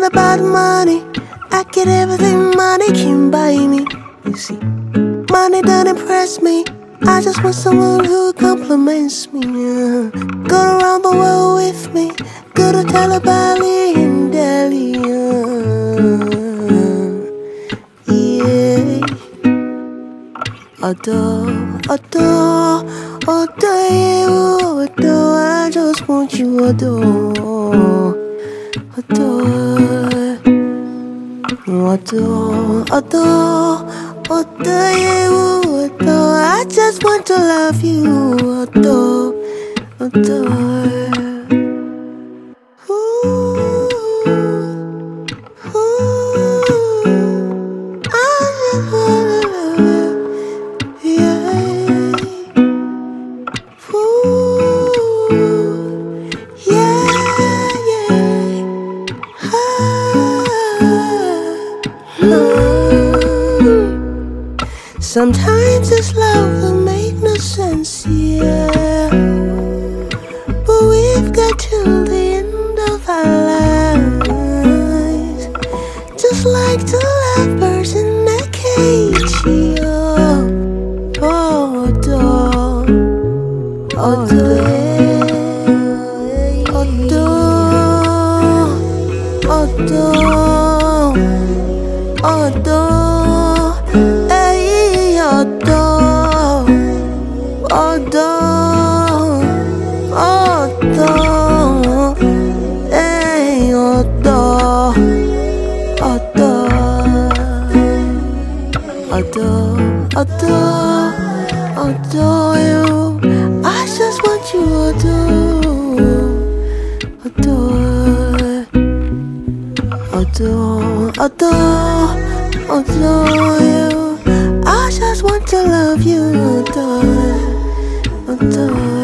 about money. I get everything money can buy me. You see, money don't impress me. I just want someone who compliments me. Go around the world with me. Go to Talabali in Delhi. Yeah. Adore, adore, adore you, adore. I just want you, adore, adore, adore, adore, adore you, adore. I just want to love you, adore, adore. Sometimes this love will make no sense, yeah. But we've got till the end of our lives, just like two lovebirds in a cage, yeah. Oh, adore, adore, adore, adore, adore. Adore, adore, adore, hey, adore, adore, adore, adore, adore you. I just want you, adore, adore, adore, adore, adore you. I just want to love you, adore, adore.